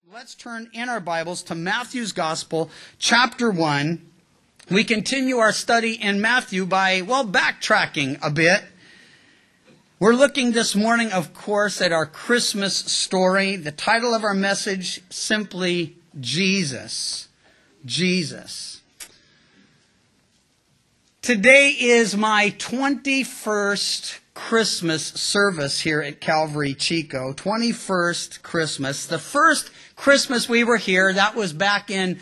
Let's turn in our Bibles to Matthew's Gospel, chapter 1. We continue our study in Matthew by, backtracking a bit. We're looking this morning, of course, at our Christmas story. The title of our message, simply Jesus. Jesus. Today is my 21st Christmas service here at Calvary Chico. 21st Christmas. The first Christmas we were here, that was back in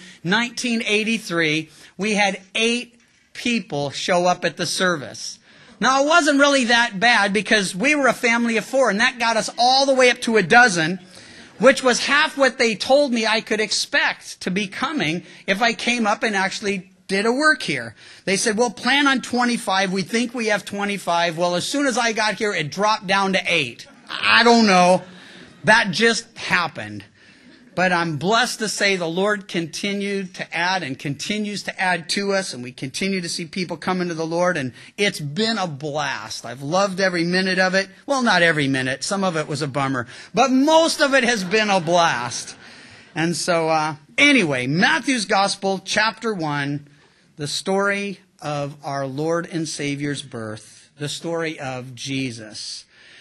1983. We had 8 people show up at the service. Now, it wasn't really that bad because we were a family of 4, and that got us all the way up to a dozen, which was half what they told me I could expect to be coming if I came up and actually did a work here. They said, plan on 25. We think we have 25. Well, as soon as I got here, it dropped down to 8. I don't know. That just happened. But I'm blessed to say the Lord continued to add and continues to add to us, and we continue to see people come into the Lord, and it's been a blast. I've loved every minute of it. Well, not every minute. Some of it was a bummer. But most of it has been a blast. And so, anyway, Matthew's Gospel, chapter 1, the story of our Lord and Savior's birth, the story of Jesus.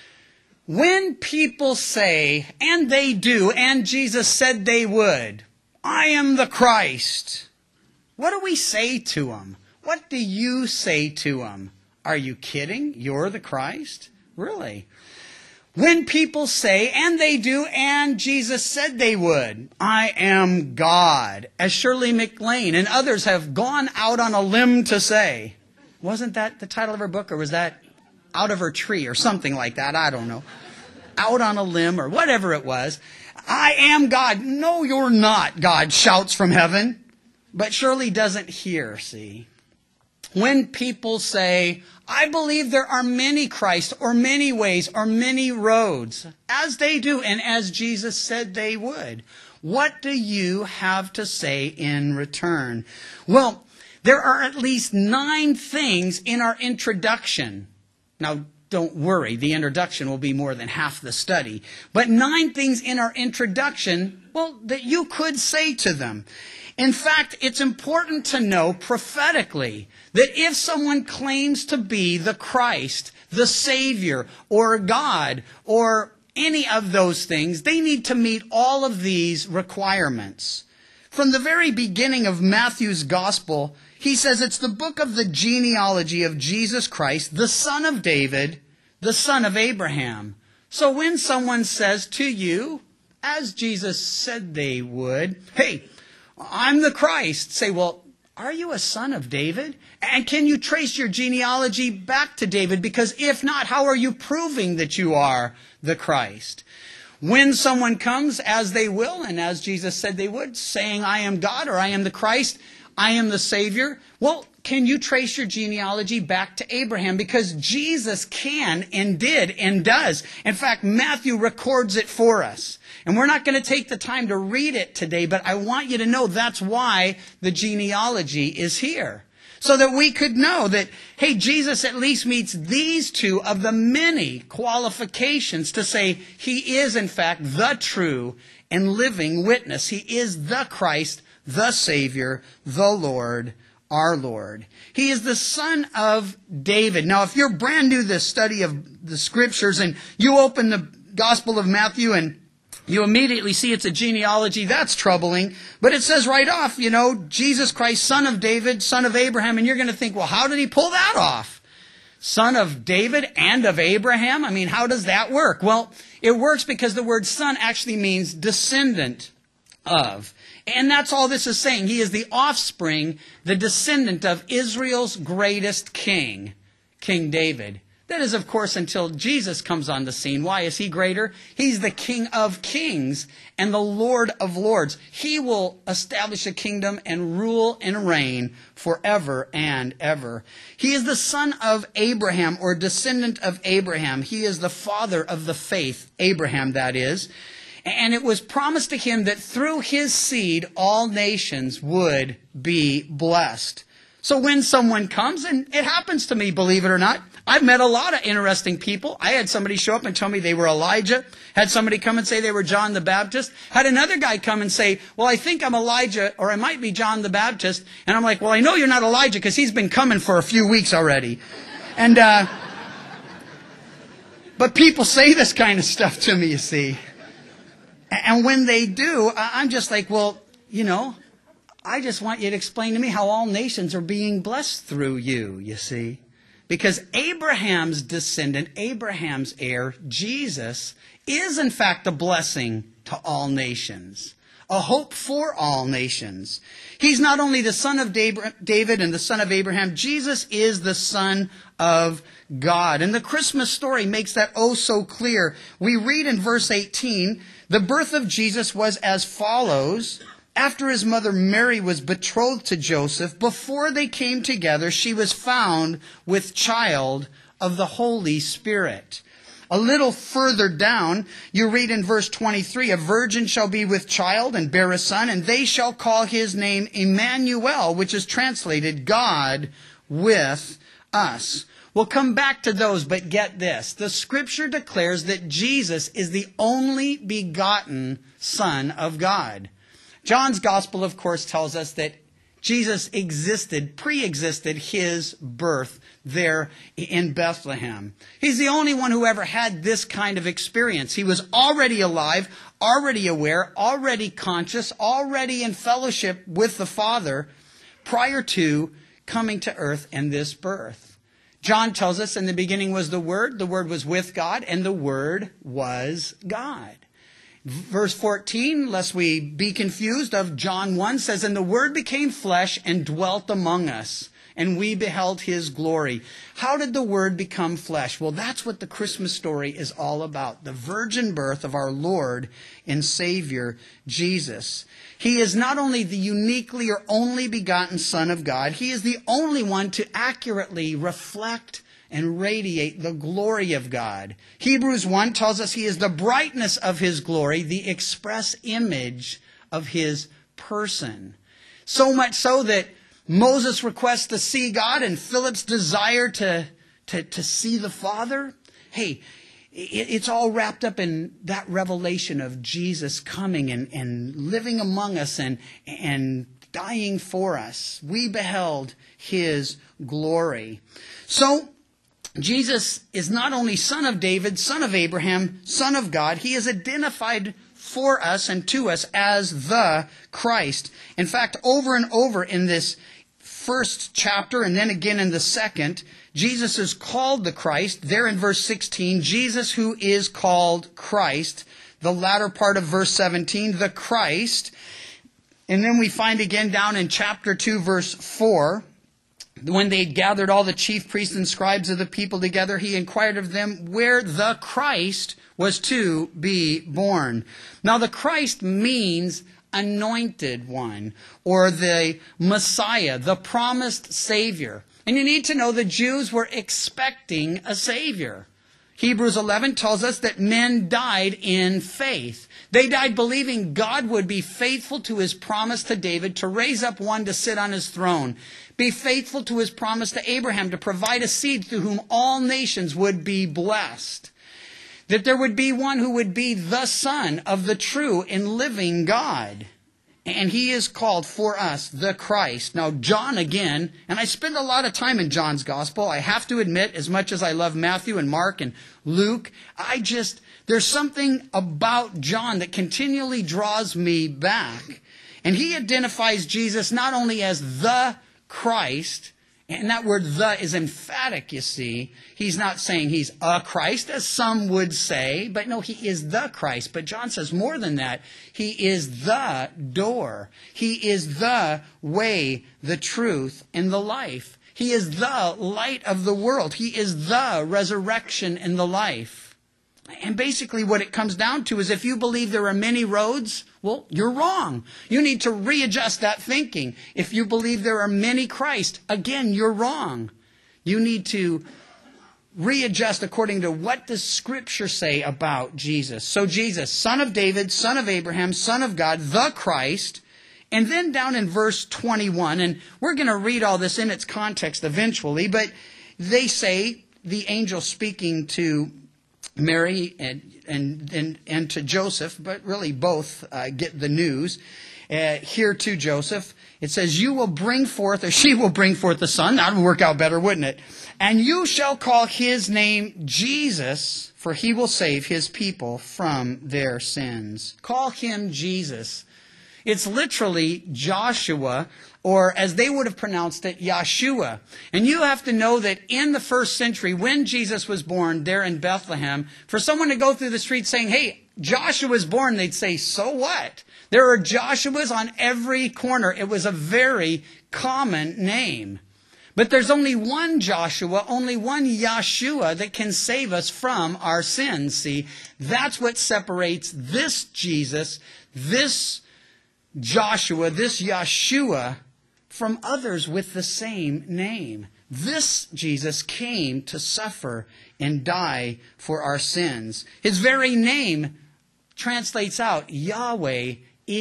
When people say, and they do, and Jesus said they would, I am the Christ, what do we say to them? What do you say to them? Are you kidding? You're the Christ? Really? When people say, and they do, and Jesus said they would, I am God, as Shirley MacLaine and others have gone out on a limb to say. Wasn't that the title of her book, or was that Out of Her Tree, or something like that? I don't know. Out on a limb, or whatever it was. I am God. No, you're not, God shouts from heaven. But Shirley doesn't hear, see. When people say, I believe there are many Christs, or many ways, or many roads, as they do, and as Jesus said they would, what do you have to say in return? Well, there are at least 9 things in our introduction. Now, don't worry, the introduction will be more than half the study. But 9 things in our introduction, that you could say to them. In fact, it's important to know prophetically that if someone claims to be the Christ, the Savior, or God, or any of those things, they need to meet all of these requirements. From the very beginning of Matthew's Gospel, he says it's the book of the genealogy of Jesus Christ, the son of David, the son of Abraham. So when someone says to you, as Jesus said they would, hey, I'm the Christ, say, are you a son of David? And can you trace your genealogy back to David? Because if not, how are you proving that you are the Christ? When someone comes, as they will, and as Jesus said they would, saying, I am God, or I am the Christ, I am the Savior, can you trace your genealogy back to Abraham? Because Jesus can and did and does. In fact, Matthew records it for us. And we're not going to take the time to read it today, but I want you to know that's why the genealogy is here. So that we could know that, hey, Jesus at least meets these 2 of the many qualifications to say he is, in fact, the true and living witness. He is the Christ, the Savior, the Lord, our Lord. He is the son of David. Now, if you're brand new to the study of the Scriptures and you open the Gospel of Matthew and you immediately see it's a genealogy, that's troubling. But it says right off, Jesus Christ, son of David, son of Abraham. And you're going to think, how did he pull that off? Son of David and of Abraham? How does that work? It works because the word son actually means descendant of. And that's all this is saying. He is the offspring, the descendant of Israel's greatest king, King David. That is, of course, until Jesus comes on the scene. Why is he greater? He's the King of kings and the Lord of lords. He will establish a kingdom and rule and reign forever and ever. He is the son of Abraham, or descendant of Abraham. He is the father of the faith, Abraham, that is. And it was promised to him that through his seed, all nations would be blessed. So when someone comes, and it happens to me, believe it or not, I've met a lot of interesting people. I had somebody show up and tell me they were Elijah. Had somebody come and say they were John the Baptist. Had another guy come and say, well, I think I'm Elijah, or I might be John the Baptist. And I'm like, well, I know you're not Elijah because he's been coming for a few weeks already. And, but people say this kind of stuff to me, you see. And when they do, I'm just like, well, I just want you to explain to me how all nations are being blessed through you, you see. Because Abraham's descendant, Abraham's heir, Jesus, is in fact a blessing to all nations, a hope for all nations. He's not only the son of David and the son of Abraham, Jesus is the Son of God. And the Christmas story makes that oh so clear. We read in verse 18, the birth of Jesus was as follows. After his mother Mary was betrothed to Joseph, before they came together, she was found with child of the Holy Spirit. A little further down, you read in verse 23, a virgin shall be with child and bear a son, and they shall call his name Emmanuel, which is translated God with us. We'll come back to those, but get this. The scripture declares that Jesus is the only begotten Son of God. John's gospel, of course, tells us that Jesus pre-existed his birth there in Bethlehem. He's the only one who ever had this kind of experience. He was already alive, already aware, already conscious, already in fellowship with the Father prior to coming to earth and this birth. John tells us in the beginning was the Word was with God, and the Word was God. Verse 14, lest we be confused, of John 1 says, and the Word became flesh and dwelt among us, and we beheld his glory. How did the Word become flesh? Well, that's what the Christmas story is all about. The virgin birth of our Lord and Savior, Jesus. He is not only the uniquely or only begotten Son of God, he is the only one to accurately reflect and radiate the glory of God. Hebrews 1 tells us he is the brightness of his glory, the express image of his person. So much so that Moses requests to see God and Philip's desire to see the Father. Hey, it's all wrapped up in that revelation of Jesus coming and living among us and dying for us. We beheld his glory. So, Jesus is not only Son of David, Son of Abraham, Son of God. He is identified for us and to us as the Christ. In fact, over and over in this first chapter and then again in the second, Jesus is called the Christ. There in verse 16, Jesus who is called Christ. The latter part of verse 17, the Christ. And then we find again down in chapter 2, verse 4, when they gathered all the chief priests and scribes of the people together, he inquired of them where the Christ was to be born. Now the Christ means anointed one, or the Messiah, the promised Savior. And you need to know the Jews were expecting a Savior. Hebrews 11 tells us that men died in faith. They died believing God would be faithful to his promise to David to raise up one to sit on his throne. Be faithful to his promise to Abraham to provide a seed through whom all nations would be blessed. That there would be one who would be the Son of the true and living God. And he is called for us the Christ. Now, John again, and I spend a lot of time in John's gospel. I have to admit, as much as I love Matthew and Mark and Luke, there's something about John that continually draws me back. And he identifies Jesus not only as the Christ, and that word "the" is emphatic, you see. He's not saying he's a Christ, as some would say, but no, he is the Christ. But John says more than that. He is the door. He is the way, the truth, and the life. He is the light of the world. He is the resurrection and the life. And basically what it comes down to is if you believe there are many roads, well, you're wrong. You need to readjust that thinking. If you believe there are many Christ, again, you're wrong. You need to readjust according to what does Scripture say about Jesus. So Jesus, Son of David, Son of Abraham, Son of God, the Christ. And then down in verse 21, and we're going to read all this in its context eventually, but they say, the angel speaking to Mary and to Joseph, but really both get the news. Here to Joseph, it says, you will bring forth, or she will bring forth a son. That would work out better, wouldn't it? And you shall call his name Jesus, for he will save his people from their sins. Call him Jesus. It's literally Joshua, or as they would have pronounced it, Yeshua. And you have to know that in the first century, when Jesus was born there in Bethlehem, for someone to go through the street saying, hey, Joshua was born, they'd say, so what? There are Joshuas on every corner. It was a very common name. But there's only one Joshua, only one Yeshua that can save us from our sins. See, that's what separates this Jesus, this Joshua, this Yeshua, from others with the same name. This Jesus came to suffer and die for our sins. His very name translates out, Yahweh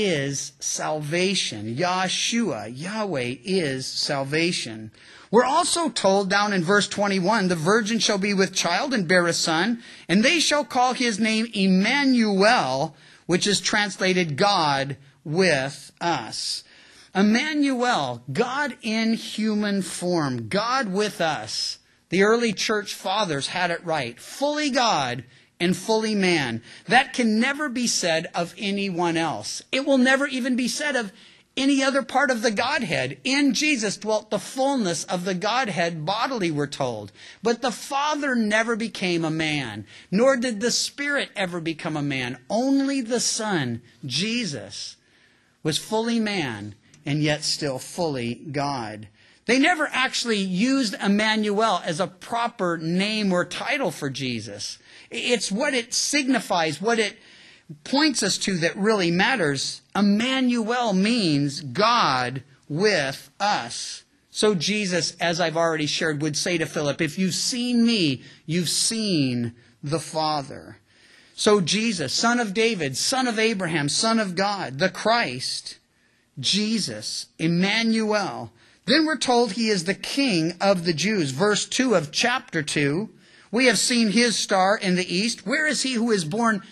is salvation. Yeshua, Yahweh is salvation. We're also told down in verse 21, the virgin shall be with child and bear a son, and they shall call his name Emmanuel, which is translated God with us. Emmanuel, God in human form, God with us. The early church fathers had it right. Fully God and fully man. That can never be said of anyone else. It will never even be said of any other part of the Godhead. In Jesus dwelt the fullness of the Godhead bodily, we're told. But the Father never became a man, nor did the Spirit ever become a man. Only the Son, Jesus, was fully man and yet still fully God. They never actually used Emmanuel as a proper name or title for Jesus. It's what it signifies, what it points us to that really matters. Emmanuel means God with us. So Jesus, as I've already shared, would say to Philip, if you've seen me, you've seen the Father. So Jesus, son of David, son of Abraham, son of God, the Christ, Jesus, Emmanuel. Then we're told he is the King of the Jews. Verse 2 of chapter 2. We have seen his star in the east. Where is he who is born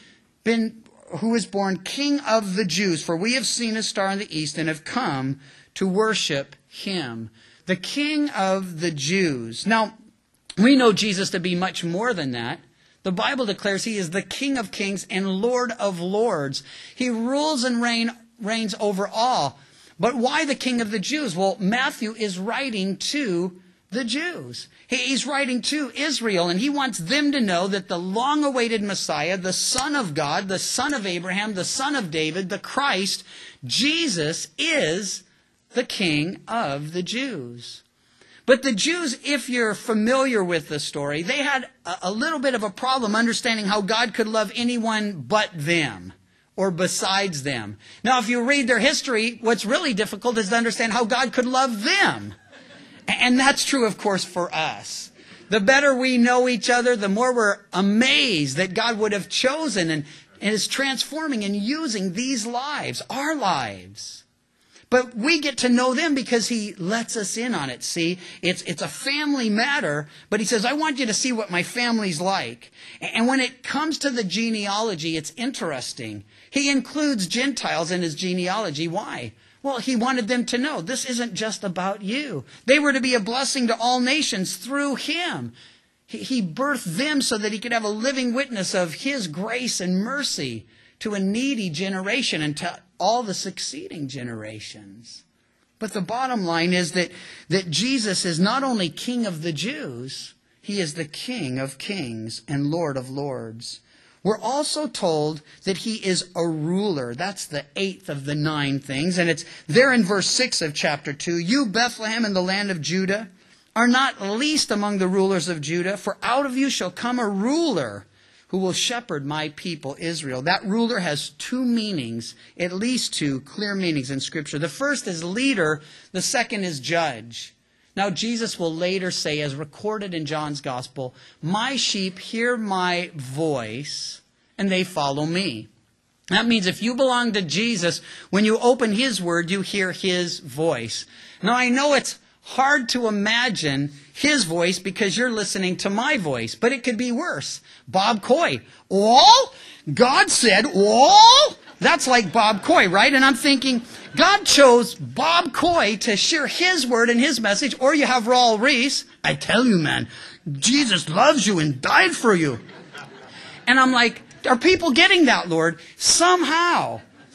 King of the Jews? For we have seen his star in the east and have come to worship him. The King of the Jews. Now, we know Jesus to be much more than that. The Bible declares he is the King of kings and Lord of lords. He rules and reigns over all. But why the King of the Jews? Well, Matthew is writing to the Jews. He's writing to Israel, and he wants them to know that the long-awaited Messiah, the Son of God, the Son of Abraham, the Son of David, the Christ, Jesus, is the King of the Jews. But the Jews, if you're familiar with the story, they had a little bit of a problem understanding how God could love anyone but them, or besides them. Now, if you read their history, what's really difficult is to understand how God could love them. And that's true, of course, for us. The better we know each other, the more we're amazed that God would have chosen and is transforming and using these lives, our lives. But we get to know them because he lets us in on it. See, it's a family matter, but he says, I want you to see what my family's like. And when it comes to the genealogy, it's interesting. He includes Gentiles in his genealogy. Why? Well, he wanted them to know this isn't just about you. They were to be a blessing to all nations through him. He birthed them so that he could have a living witness of his grace and mercy to a needy generation and to all the succeeding generations. But the bottom line is that Jesus is not only King of the Jews, he is the King of kings and Lord of lords. We're also told that he is a ruler. That's the 8th of the 9 things. And it's there in verse 6 of chapter 2. You, Bethlehem, in the land of Judah, are not least among the rulers of Judah, for out of you shall come a ruler who will shepherd my people Israel. That ruler has 2 meanings, at least 2 clear meanings in Scripture. The first is leader. The second is judge. Now, Jesus will later say, as recorded in John's Gospel, my sheep hear my voice, and they follow me. That means if you belong to Jesus, when you open his word, you hear his voice. Now, I know it's hard to imagine his voice because you're listening to my voice. But it could be worse. Bob Coy. All? God said, all? That's like Bob Coy, right? And I'm thinking, God chose Bob Coy to share his word and his message. Or you have Raul Reese. I tell you, man, Jesus loves you and died for you. And I'm like, are people getting that, Lord? Somehow,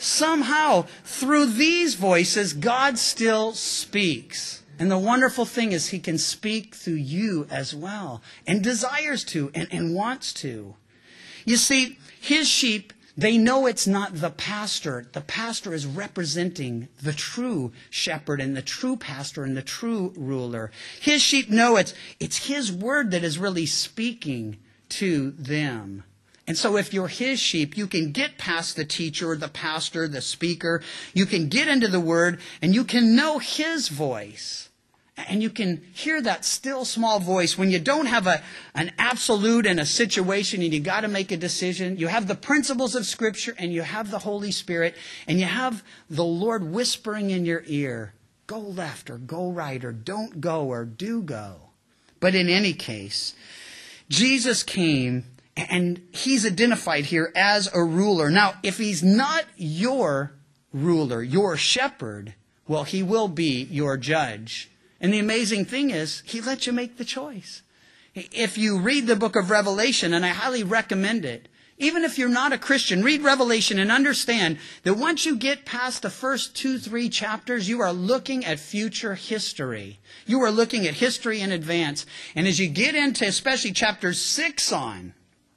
through these voices, God still speaks. And the wonderful thing is he can speak through you as well, and desires to, and wants to. You see, his sheep, they know it's not the pastor. The pastor is representing the true shepherd and the true pastor and the true ruler. His sheep know it's his word that is really speaking to them. And so if you're his sheep, you can get past the teacher, the pastor, the speaker. You can get into the word and you can know his voice. And you can hear that still small voice when you don't have an absolute in a situation and you got to make a decision. You have the principles of Scripture and you have the Holy Spirit and you have the Lord whispering in your ear, go left or go right or don't go or do go. But in any case, Jesus came and he's identified here as a ruler. Now, if he's not your ruler, your shepherd, well, he will be your judge. And the amazing thing is, he lets you make the choice. If you read the book of Revelation, and I highly recommend it, even if you're not a Christian, read Revelation and understand that once you get past the first 2-3 chapters, you are looking at future history. You are looking at history in advance. And as you get into especially chapters 6 on,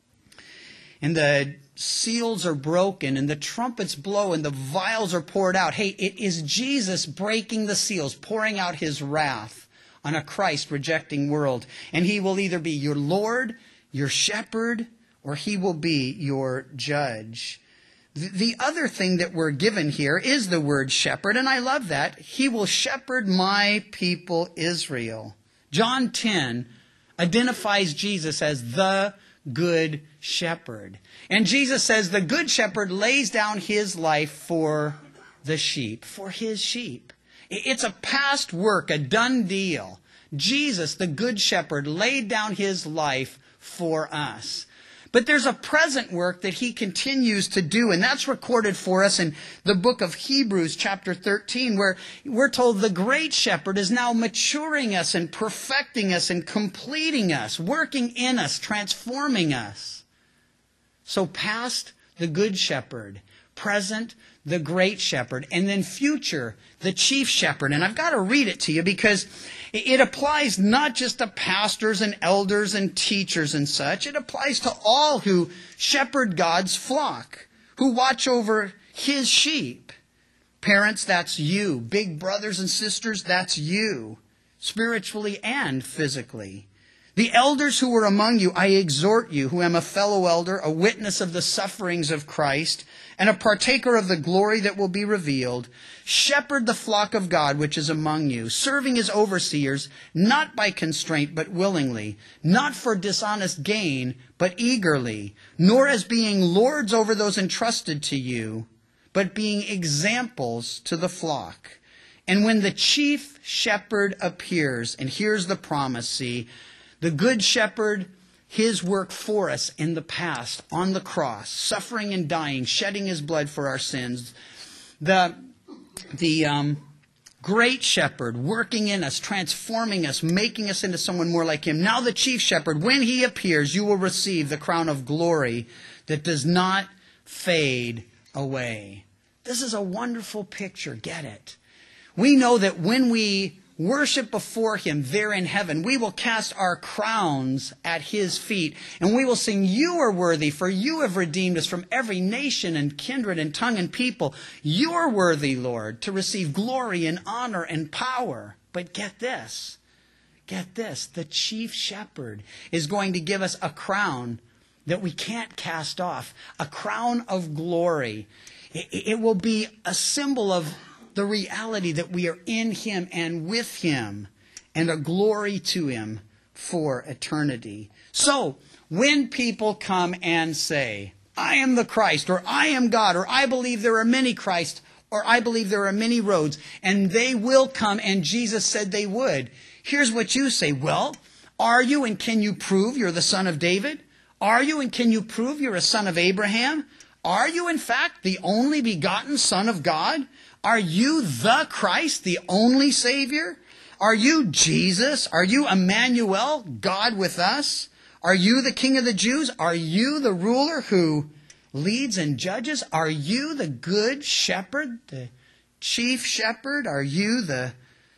and the seals are broken, and the trumpets blow, and the vials are poured out. Hey, it is Jesus breaking the seals, pouring out his wrath on a Christ-rejecting world. And he will either be your Lord, your shepherd, or he will be your judge. The other thing that we're given here is the word shepherd, and I love that. He will shepherd my people Israel. John 10 identifies Jesus as the good shepherd. And Jesus says the good shepherd lays down his life for the sheep, for his sheep. It's a past work, a done deal. Jesus, the good shepherd, laid down his life for us. But there's a present work that he continues to do, and that's recorded for us in the book of Hebrews chapter 13, where we're told the great shepherd is now maturing us and perfecting us and completing us, working in us, transforming us. So past, the good shepherd; present, the great shepherd; and then future, the chief shepherd. And I've got to read it to you because it applies not just to pastors and elders and teachers and such. It applies to all who shepherd God's flock, who watch over his sheep. Parents, that's you. Big brothers and sisters, that's you, spiritually and physically. The elders who are among you, I exhort you, who am a fellow elder, a witness of the sufferings of Christ, and a partaker of the glory that will be revealed, shepherd the flock of God which is among you, serving as overseers, not by constraint, but willingly, not for dishonest gain, but eagerly, nor as being lords over those entrusted to you, but being examples to the flock. And when the chief shepherd appears, and here's the promise, see, the good shepherd, his work for us in the past, on the cross, suffering and dying, shedding his blood for our sins. The great shepherd working in us, transforming us, making us into someone more like him. Now the chief shepherd, when he appears, you will receive the crown of glory that does not fade away. This is a wonderful picture. Get it? We know that when we worship before him there in heaven, we will cast our crowns at his feet, and we will sing, you are worthy, for you have redeemed us from every nation and kindred and tongue and people. You are worthy, Lord, to receive glory and honor and power. But get this, the chief shepherd is going to give us a crown that we can't cast off, a crown of glory. It will be a symbol of the reality that we are in him and with him, and a glory to him for eternity. So, when people come and say, I am the Christ, or I am God, or I believe there are many Christs, or I believe there are many roads, and they will come, and Jesus said they would. Here's what you say. Well, are you and can you prove you're the son of David? Are you and can you prove you're a son of Abraham? Are you, in fact, the only begotten Son of God? Are you the Christ, the only Savior? Are you Jesus? Are you Emmanuel, God with us? Are you the King of the Jews? Are you the ruler who leads and judges? Are you the good shepherd, the chief shepherd? Are you the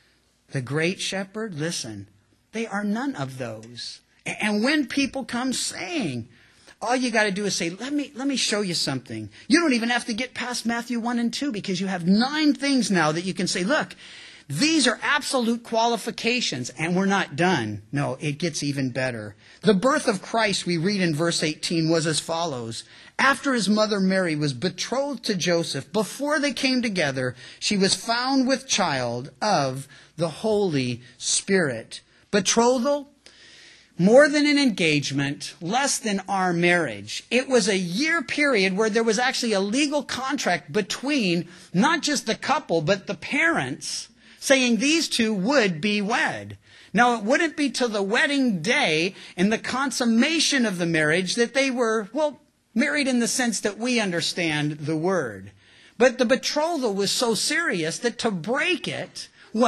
great shepherd? Listen, they are none of those. And when people come saying, all you got to do is say, let me show you something. You don't even have to get past Matthew 1 and 2 because you have 9 things now that you can say, look, these are absolute qualifications, and we're not done. No, it gets even better. The birth of Christ, we read in verse 18, was as follows. After his mother Mary was betrothed to Joseph, before they came together, she was found with child of the Holy Spirit. Betrothal, more than an engagement, less than our marriage. It was a year period where there was actually a legal contract between not just the couple, but the parents, saying these two would be wed. Now, it wouldn't be till the wedding day and the consummation of the marriage that they were, married in the sense that we understand the word. But the betrothal was so serious that to break it,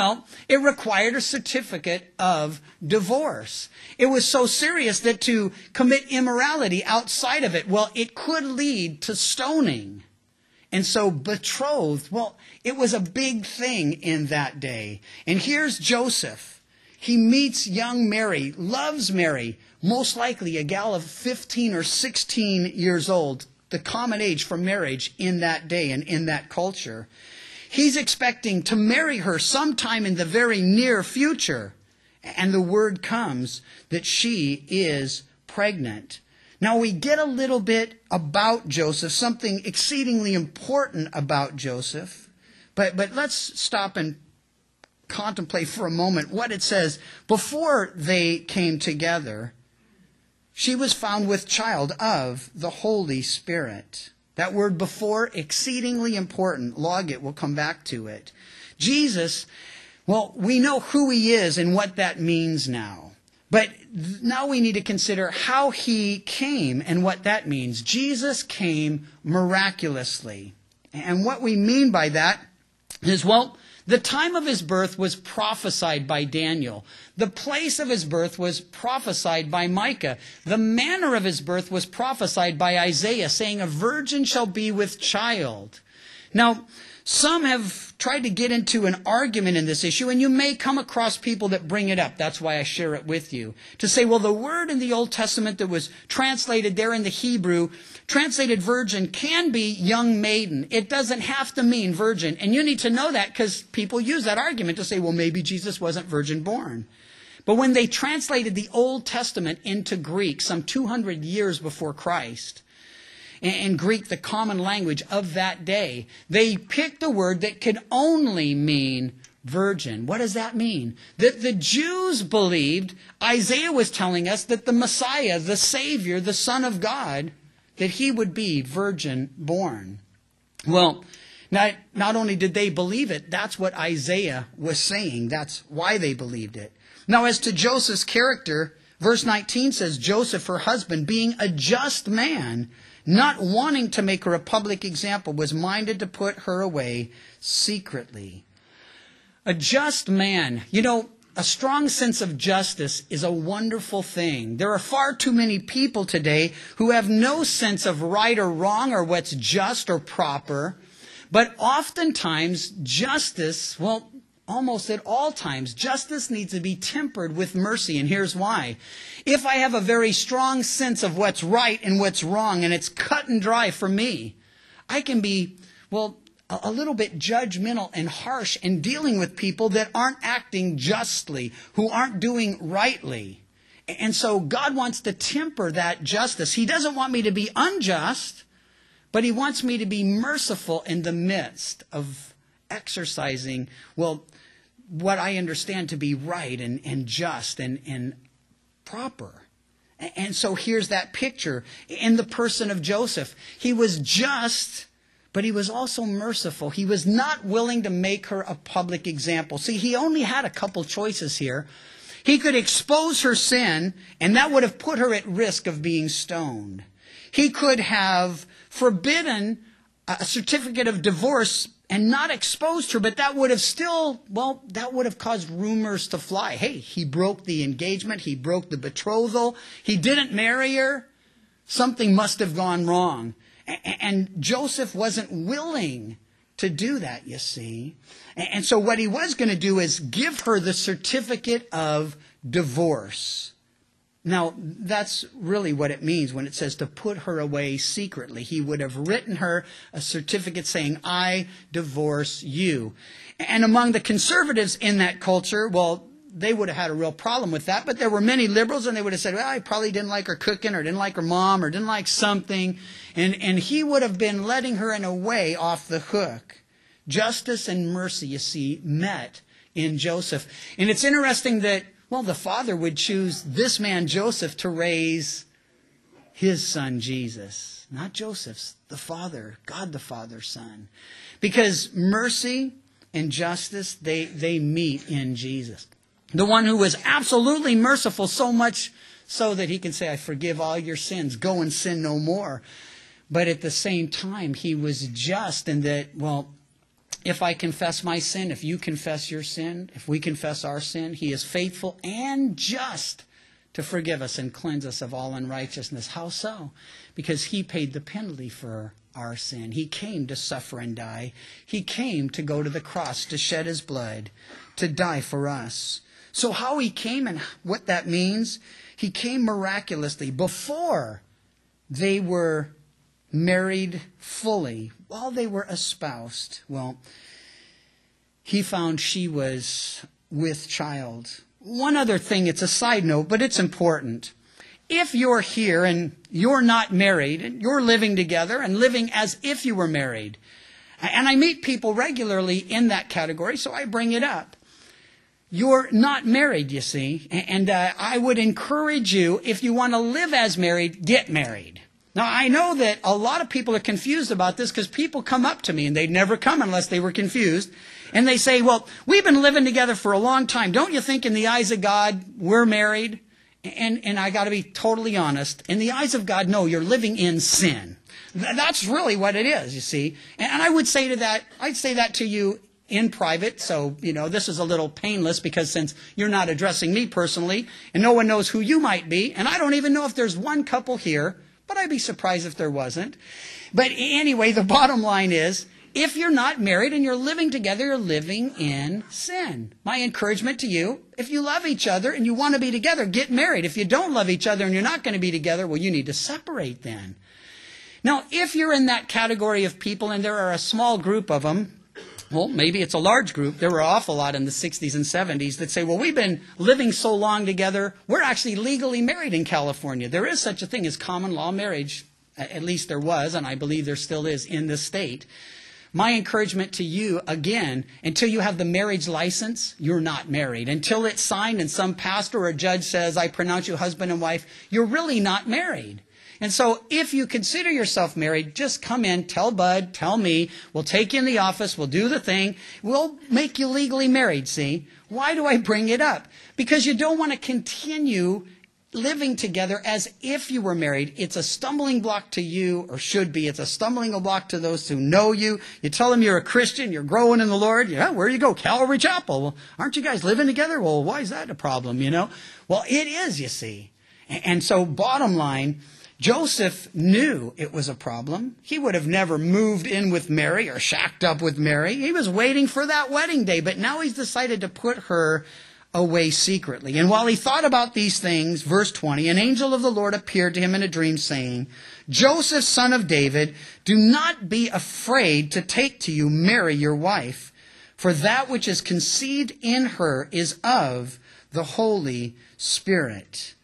it required a certificate of divorce. It was so serious that to commit immorality outside of it, it could lead to stoning. And so betrothed, it was a big thing in that day. And here's Joseph. He meets young Mary, loves Mary, most likely a gal of 15 or 16 years old, the common age for marriage in that day and in that culture. He's expecting to marry her sometime in the very near future. And the word comes that she is pregnant. Now we get a little bit about Joseph, something exceedingly important about Joseph. But let's stop and contemplate for a moment what it says. Before they came together, she was found with child of the Holy Spirit. That word before, exceedingly important. Log it, we'll come back to it. Jesus, we know who he is and what that means now. But now we need to consider how he came and what that means. Jesus came miraculously. And what we mean by that is, the time of his birth was prophesied by Daniel. The place of his birth was prophesied by Micah. The manner of his birth was prophesied by Isaiah, saying, a virgin shall be with child. Now, some have tried to get into an argument in this issue, and you may come across people that bring it up. That's why I share it with you. To say, the word in the Old Testament that was translated there in the Hebrew, translated virgin, can be young maiden. It doesn't have to mean virgin. And you need to know that because people use that argument to say, maybe Jesus wasn't virgin born. But when they translated the Old Testament into Greek some 200 years before Christ, in Greek, the common language of that day, they picked a word that could only mean virgin. What does that mean? That the Jews believed, Isaiah was telling us, that the Messiah, the Savior, the Son of God, that he would be virgin born. Not only did they believe it, that's what Isaiah was saying. That's why they believed it. Now, as to Joseph's character, verse 19 says, Joseph, her husband, being a just man, not wanting to make her a public example, was minded to put her away secretly. A just man. A strong sense of justice is a wonderful thing. There are far too many people today who have no sense of right or wrong or what's just or proper. But oftentimes, justice, almost at all times, justice needs to be tempered with mercy, and here's why. If I have a very strong sense of what's right and what's wrong, and it's cut and dry for me, I can be, a little bit judgmental and harsh in dealing with people that aren't acting justly, who aren't doing rightly. And so God wants to temper that justice. He doesn't want me to be unjust, but he wants me to be merciful in the midst of exercising, what I understand to be right and just and proper. And so here's that picture in the person of Joseph. He was just, but he was also merciful. He was not willing to make her a public example. See, he only had a couple choices here. He could expose her sin, and that would have put her at risk of being stoned. He could have forbidden a certificate of divorce and not exposed her, but that would have that would have caused rumors to fly. Hey, he broke the engagement. He broke the betrothal. He didn't marry her. Something must have gone wrong. And Joseph wasn't willing to do that, you see. And so what he was going to do is give her the certificate of divorce. Now, that's really what it means when it says to put her away secretly. He would have written her a certificate saying, I divorce you. And among the conservatives in that culture, well, they would have had a real problem with that. But there were many liberals, and they would have said, well, I probably didn't like her cooking, or didn't like her mom, or didn't like something. And he would have been letting her in a way off the hook. Justice and mercy, you see, met in Joseph. And it's interesting that, well, the father would choose this man, Joseph, to raise his son, Jesus. Not Joseph's, the Father, God the Father's son. Because mercy and justice, they meet in Jesus. The one who was absolutely merciful, so much so that he can say, I forgive all your sins, go and sin no more. But at the same time, he was just in that, well, if I confess my sin, if you confess your sin, if we confess our sin, he is faithful and just to forgive us and cleanse us of all unrighteousness. How so? Because he paid the penalty for our sin. He came to suffer and die. He came to go to the cross, to shed his blood, to die for us. So how he came and what that means, he came miraculously before they were married fully, while they were espoused. Well, he found she was with child. One other thing, it's a side note, but it's important. If you're here and you're not married, and you're living together and living as if you were married, and I meet people regularly in that category, so I bring it up. You're not married, you see, and I would encourage you, if you want to live as married, get married. Now, I know that a lot of people are confused about this because people come up to me, and they'd never come unless they were confused. And they say, well, we've been living together for a long time. Don't you think in the eyes of God, we're married? And I got to be totally honest. In the eyes of God, no, you're living in sin. That's really what it is, you see. And I would say I'd say that to you in private. So, this is a little painless because since you're not addressing me personally, and no one knows who you might be, and I don't even know if there's one couple here, but I'd be surprised if there wasn't. But anyway, the bottom line is, if you're not married and you're living together, you're living in sin. My encouragement to you, if you love each other and you want to be together, get married. If you don't love each other and you're not going to be together, well, you need to separate then. Now, if you're in that category of people, and there are a small group of them, well, maybe it's a large group. There were an awful lot in the 60s and 70s that say, well, we've been living so long together, we're actually legally married in California. There is such a thing as common law marriage. At least there was, and I believe there still is in this state. My encouragement to you, again, until you have the marriage license, you're not married. Until it's signed and some pastor or judge says, I pronounce you husband and wife, you're really not married. And so if you consider yourself married, just come in, tell Bud, tell me, we'll take you in the office, we'll do the thing, we'll make you legally married, see? Why do I bring it up? Because you don't want to continue living together as if you were married. It's a stumbling block to you, or should be. It's a stumbling block to those who know you. You tell them you're a Christian, you're growing in the Lord. Yeah, where you go? Calvary Chapel. Well, aren't you guys living together? Well, why is that a problem, Well, it is, you see. And so bottom line, Joseph knew it was a problem. He would have never moved in with Mary or shacked up with Mary. He was waiting for that wedding day, but now he's decided to put her away secretly. And while he thought about these things, verse 20, an angel of the Lord appeared to him in a dream saying, Joseph, son of David, do not be afraid to take to you Mary, your wife, for that which is conceived in her is of the Holy Spirit.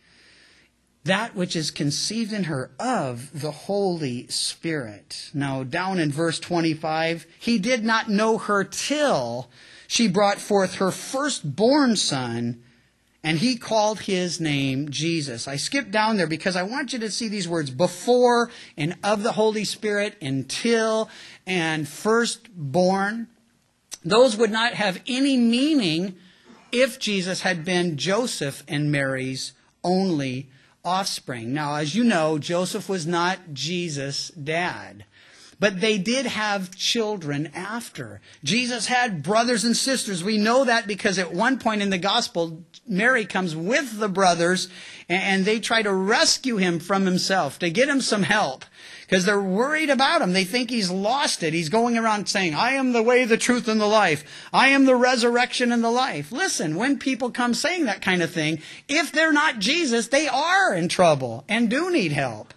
That which is conceived in her of the Holy Spirit. Now, down in verse 25, he did not know her till she brought forth her firstborn son, and he called his name Jesus. I skipped down there because I want you to see these words, before and of the Holy Spirit, until, and firstborn. Those would not have any meaning if Jesus had been Joseph and Mary's only offspring. Now, as you know, Joseph was not Jesus' dad. But they did have children after. Jesus had brothers and sisters. We know that because at one point in the gospel, Mary comes with the brothers and they try to rescue him from himself, to get him some help. Because they're worried about him. They think he's lost it. He's going around saying, I am the way, the truth, and the life. I am the resurrection and the life. Listen, when people come saying that kind of thing, if they're not Jesus, they are in trouble and do need help.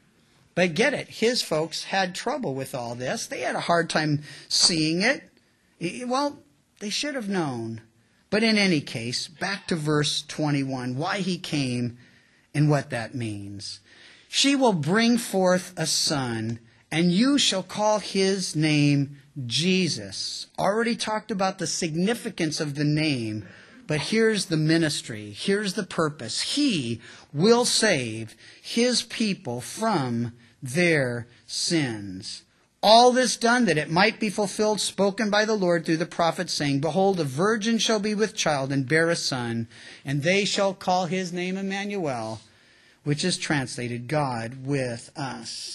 But get it, his folks had trouble with all this. They had a hard time seeing it. Well, they should have known. But in any case, back to verse 21, why he came and what that means. She will bring forth a son, and you shall call his name Jesus. Already talked about the significance of the name, but here's the ministry. Here's the purpose. He will save his people from their sins. All this done that it might be fulfilled, spoken by the Lord through the prophet, saying, Behold, a virgin shall be with child and bear a son, and they shall call his name Emmanuel, which is translated God with us.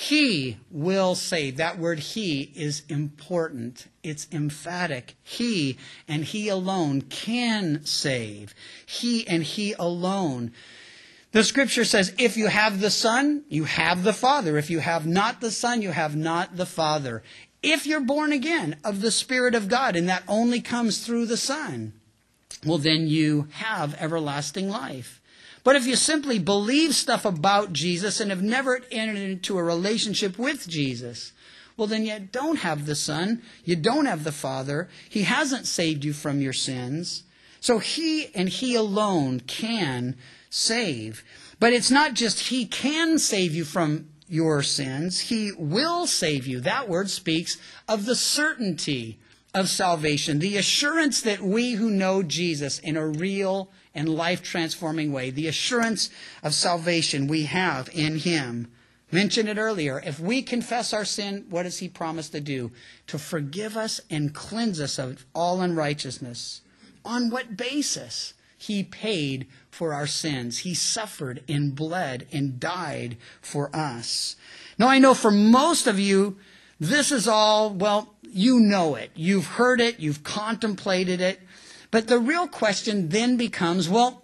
He will save. That word he is important. It's emphatic. He and he alone can save. He and he alone. The scripture says, if you have the Son, you have the Father. If you have not the Son, you have not the Father. If you're born again of the Spirit of God, and that only comes through the Son, well, then you have everlasting life. But if you simply believe stuff about Jesus and have never entered into a relationship with Jesus, well, then you don't have the Son. You don't have the Father. He hasn't saved you from your sins. So he and he alone can save. But it's not just he can save you from your sins. He will save you. That word speaks of the certainty of salvation, the assurance that we who know Jesus in a real and life-transforming way, the assurance of salvation we have in him. Mentioned it earlier. If we confess our sin, what does he promise to do? To forgive us and cleanse us of all unrighteousness. On what basis? He paid for our sins. He suffered and bled and died for us. Now, I know for most of you, this is all, well, you know it. You've heard it. You've contemplated it. But the real question then becomes, well,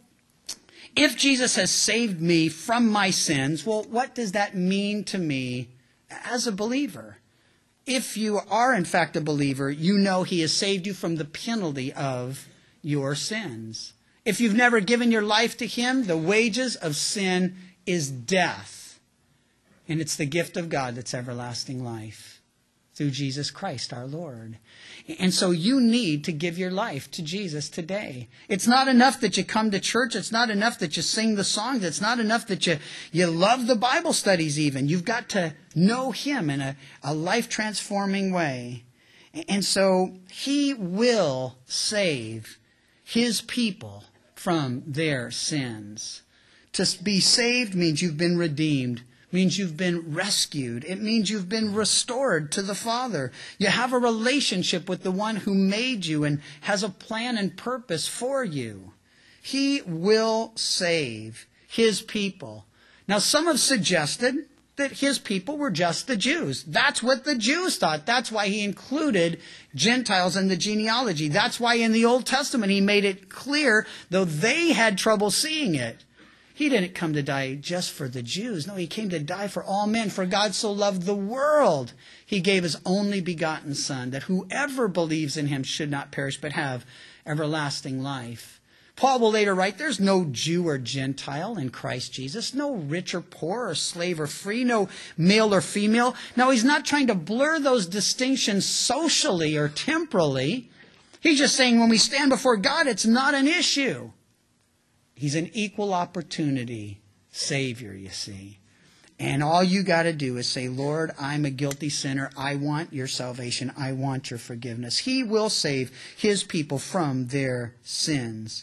if Jesus has saved me from my sins, well, what does that mean to me as a believer? If you are, in fact, a believer, you know he has saved you from the penalty of your sins. If you've never given your life to him, the wages of sin is death. And it's the gift of God that's everlasting life through Jesus Christ our Lord. And so you need to give your life to Jesus today. It's not enough that you come to church. It's not enough that you sing the songs. It's not enough that you love the Bible studies even. You've got to know him in a life-transforming way. And so he will save his people from their sins. To be saved means you've been redeemed, means you've been rescued. It means you've been restored to the Father. You have a relationship with the one who made you and has a plan and purpose for you. He will save his people. Now, some have suggested that his people were just the Jews. That's what the Jews thought. That's why he included Gentiles in the genealogy. That's why in the Old Testament he made it clear, though they had trouble seeing it. He didn't come to die just for the Jews. No, he came to die for all men. For God so loved the world, he gave his only begotten Son, that whoever believes in him should not perish but have everlasting life. Paul will later write, there's no Jew or Gentile in Christ Jesus, no rich or poor or slave or free, no male or female. Now, he's not trying to blur those distinctions socially or temporally. He's just saying when we stand before God, it's not an issue. He's an equal opportunity Savior, you see. And all you got to do is say, Lord, I'm a guilty sinner. I want your salvation. I want your forgiveness. He will save his people from their sins.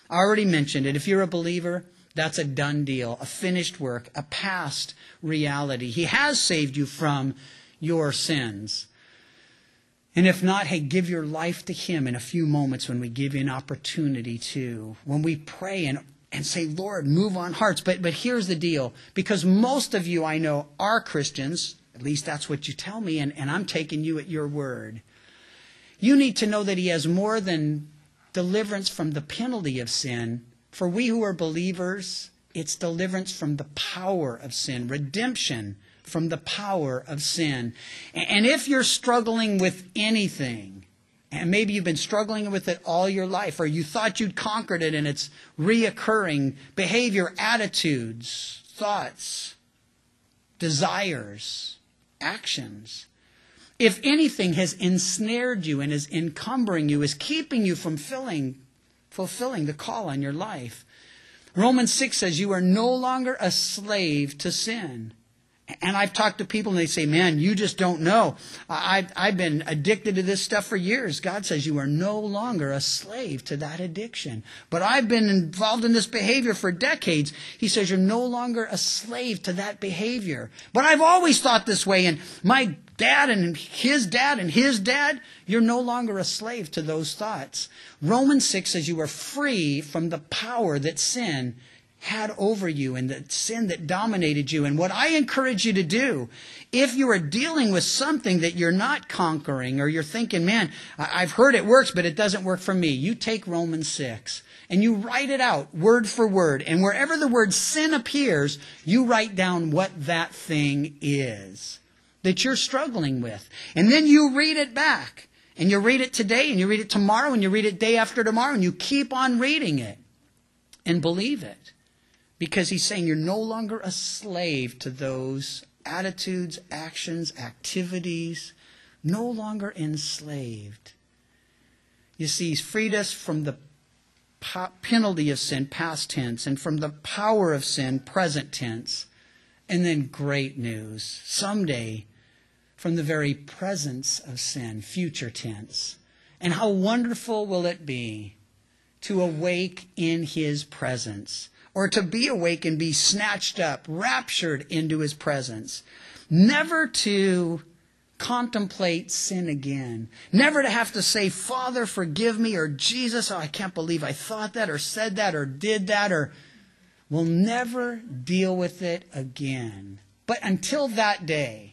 I already mentioned it. If you're a believer, that's a done deal, a finished work, a past reality. He has saved you from your sins. And if not, hey, give your life to Him in a few moments when we give you an opportunity to. When we pray and say, Lord, move on hearts. But here's the deal. Because most of you I know are Christians, at least that's what you tell me, and I'm taking you at your word. You need to know that He has more than deliverance from the penalty of sin. For we who are believers, it's deliverance from the power of sin, redemption from the power of sin. And if you're struggling with anything, and maybe you've been struggling with it all your life, or you thought you'd conquered it and it's reoccurring behavior, attitudes, thoughts, desires, actions. If anything has ensnared you and is encumbering you, is keeping you from fulfilling the call on your life. Romans 6 says you are no longer a slave to sin. And I've talked to people and they say, man, you just don't know. I've been addicted to this stuff for years. God says you are no longer a slave to that addiction. But I've been involved in this behavior for decades. He says you're no longer a slave to that behavior. But I've always thought this way, and my dad and his dad, you're no longer a slave to those thoughts. Romans 6 says you are free from the power that sin had over you and the sin that dominated you. And what I encourage you to do, if you are dealing with something that you're not conquering, or you're thinking, man, I've heard it works, but it doesn't work for me, you take Romans 6 and you write it out word for word. And wherever the word sin appears, you write down what that thing is that you're struggling with. And then you read it back. And you read it today, and you read it tomorrow, and you read it day after tomorrow, and you keep on reading it and believe it. Because He's saying you're no longer a slave to those attitudes, actions, activities, no longer enslaved. You see, He's freed us from the penalty of sin, past tense, and from the power of sin, present tense. And then great news, someday, from the very presence of sin, future tense. And how wonderful will it be to awake in His presence, or to be awake and be snatched up, raptured into His presence, never to contemplate sin again, never to have to say, Father, forgive me, or Jesus, oh, I can't believe I thought that, or said that, or did that, or we'll never deal with it again. But until that day,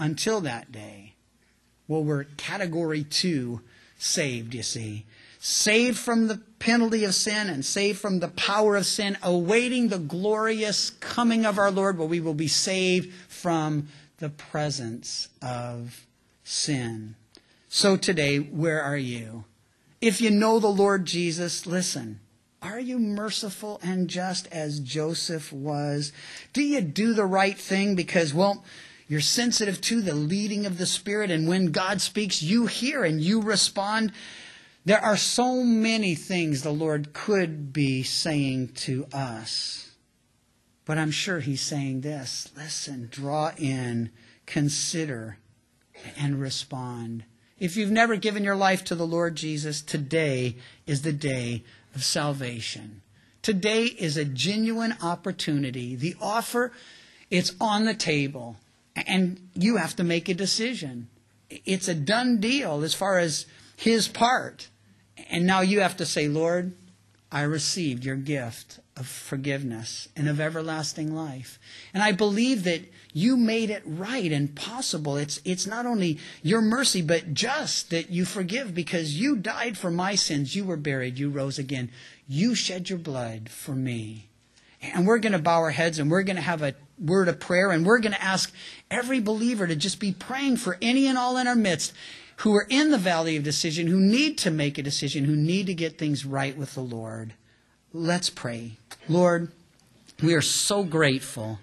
well, we're category 2 saved, you see. Saved from the penalty of sin and saved from the power of sin, awaiting the glorious coming of our Lord, where we will be saved from the presence of sin. So today, where are you? If you know the Lord Jesus, listen. Are you merciful and just as Joseph was? Do you do the right thing because, well, you're sensitive to the leading of the Spirit, and when God speaks, you hear and you respond? There are so many things the Lord could be saying to us. But I'm sure He's saying this. Listen, draw in, consider, and respond. If you've never given your life to the Lord Jesus, today is the day of salvation. Today is a genuine opportunity. The offer, it's on the table. And you have to make a decision. It's a done deal as far as His part. And now you have to say, Lord, I received your gift of forgiveness and of everlasting life. And I believe that you made it right and possible. It's not only your mercy, but just that you forgive, because you died for my sins. You were buried. You rose again. You shed your blood for me. And we're going to bow our heads, and we're going to have a word of prayer, and we're going to ask every believer to just be praying for any and all in our midst who are in the valley of decision, who need to make a decision, who need to get things right with the Lord. Let's pray. Lord, we are so grateful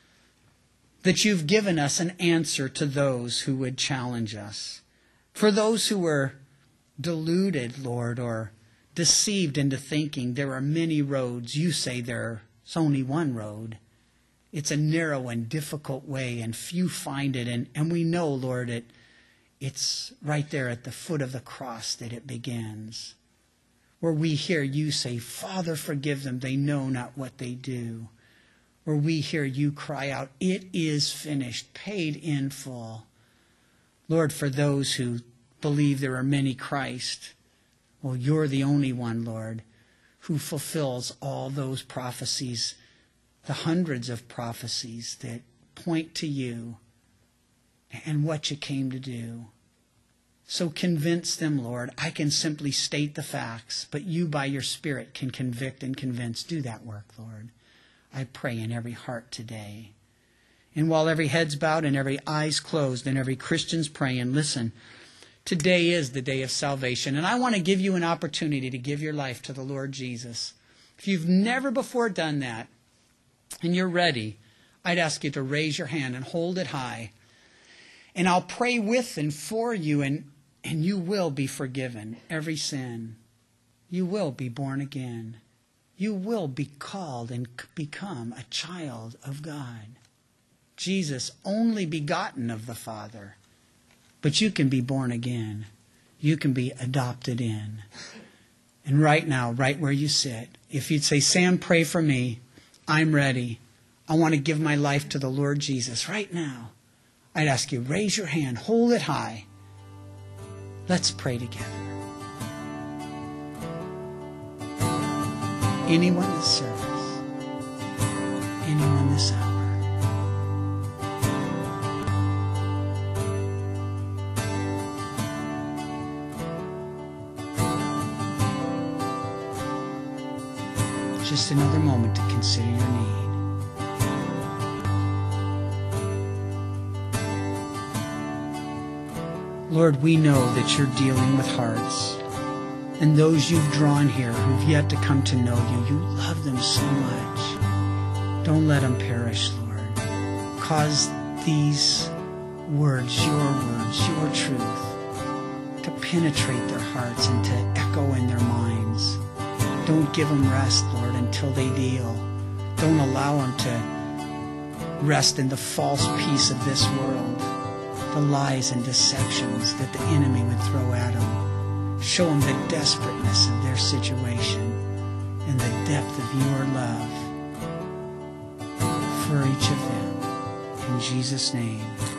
that you've given us an answer to those who would challenge us. For those who were deluded, Lord, or deceived into thinking there are many roads, you say there's only one road. It's a narrow and difficult way, and few find it. And we know, Lord, it's right there at the foot of the cross that it begins. where we hear you say, Father, forgive them, they know not what they do. Where we hear you cry out, it is finished, paid in full. Lord, for those who believe there are many Christ, well, you're the only one, Lord, who fulfills all those prophecies, the hundreds of prophecies that point to you and what you came to do. So convince them, Lord. I can simply state the facts, but you by your Spirit can convict and convince. Do that work, Lord. I pray in every heart today. And while every head's bowed and every eye's closed and every Christian's praying, listen, today is the day of salvation. And I want to give you an opportunity to give your life to the Lord Jesus. If you've never before done that and you're ready, I'd ask you to raise your hand and hold it high. And I'll pray with and for you, and you will be forgiven every sin. You will be born again. You will be called and become a child of God. Jesus, only begotten of the Father. But you can be born again. You can be adopted in. And right now, right where you sit, if you'd say, Sam, pray for me. I'm ready. I want to give my life to the Lord Jesus right now. I'd ask you, raise your hand, hold it high. Let's pray together. Anyone this service, anyone this hour. Just another moment to consider your need. Lord, we know that you're dealing with hearts. And those you've drawn here who've yet to come to know you, you love them so much. Don't let them perish, Lord. Cause these words, your truth, to penetrate their hearts and to echo in their minds. Don't give them rest, Lord, until they deal. Don't allow them to rest in the false peace of this world, the lies and deceptions that the enemy would throw at them. Show them the desperateness of their situation and the depth of your love for each of them. In Jesus' name.